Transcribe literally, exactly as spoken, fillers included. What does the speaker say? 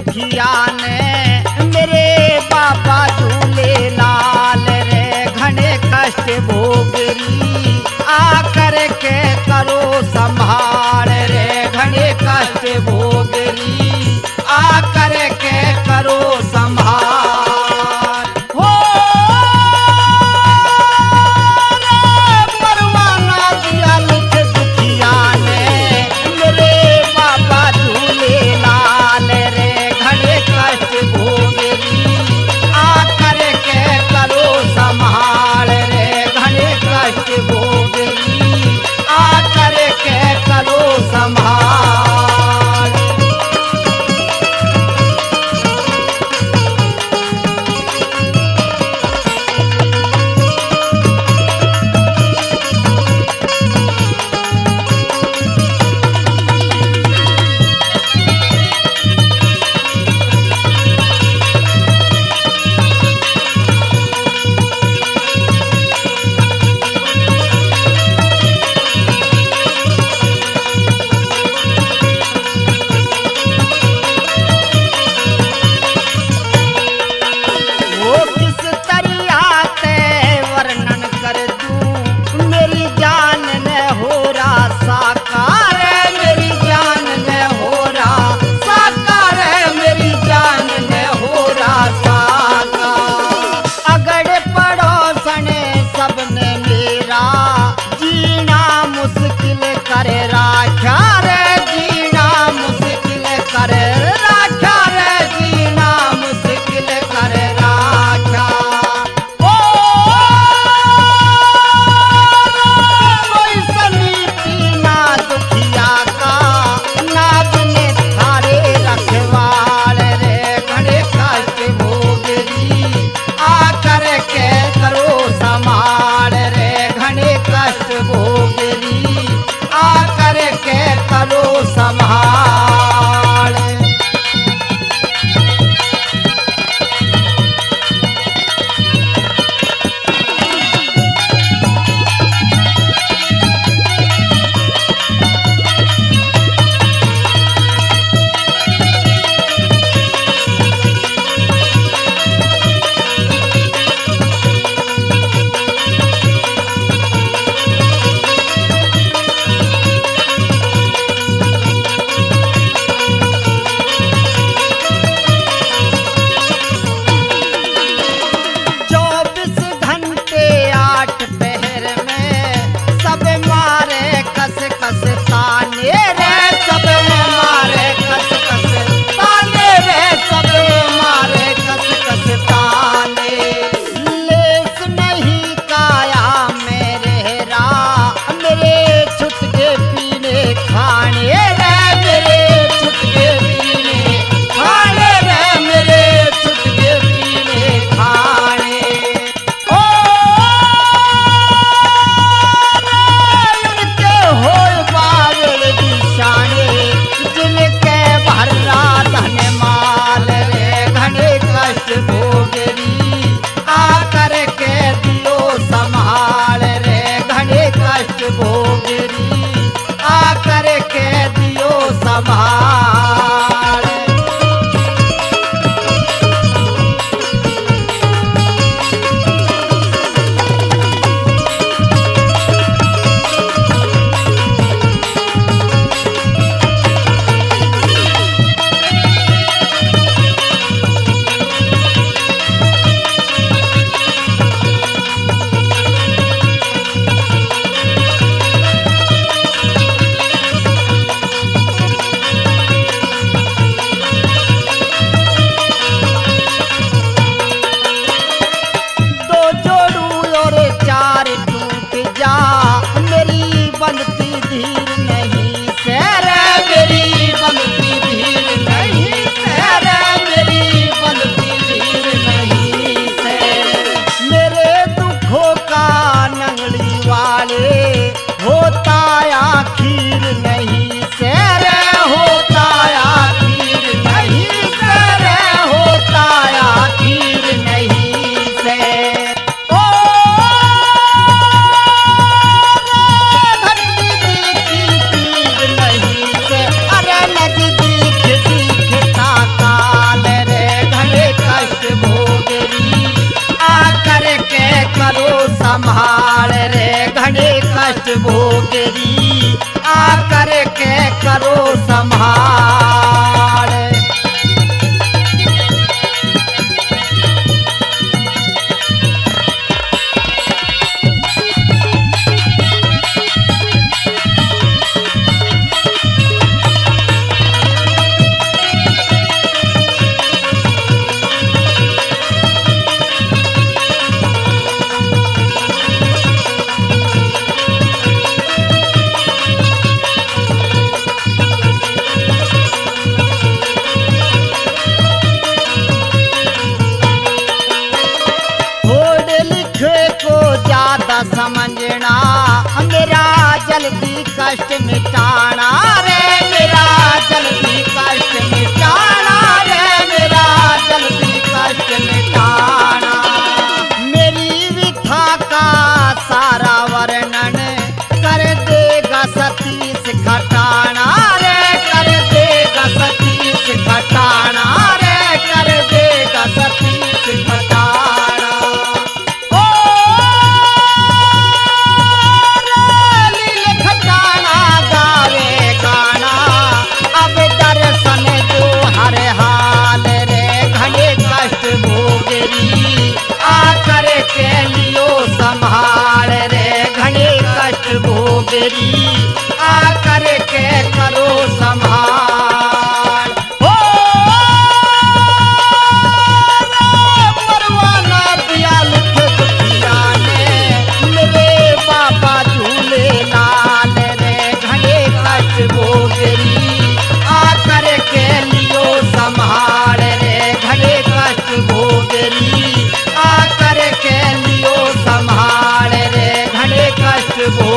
दुखिया ने मेरे बाबा झूले लाल रे घने कष्ट भोगरी आकर के करो संभाल रे घने कष्ट भोगरी आकर के करो संभाल हो रे परवाना दिया लिख दुखिया ने मेरे बाबा झूले लाल रे घने कष्ट भोगरी आकर के करो संभाल रे घने कष्ट भोगरी रे घने कष्ट भोगरी आकर के करो संभाल। समझना मेरा जल्दी कष्ट मिटाना रे मेरा जल्दी कष्ट मिटाना रे मेरा जल्दी कष्ट मिटाना। मेरी विथा का सारा वर्णन कर देगा सतीश घटाना रे कर देगा सतीश घटाना रे कर देगा सतीश घटाना। आकर के लियो संभाल रे घने कष्ट भोगरी आकर के करो संभाल। हो परवाना दिया लिख दुखिया ने मेरे बाबा झूले लाल रे घने कष्ट भोगरी आकर के लियो संभाल रे घने कष्ट भोगरी आकर के लियो संभाल रे घने कष्ट भोगरी।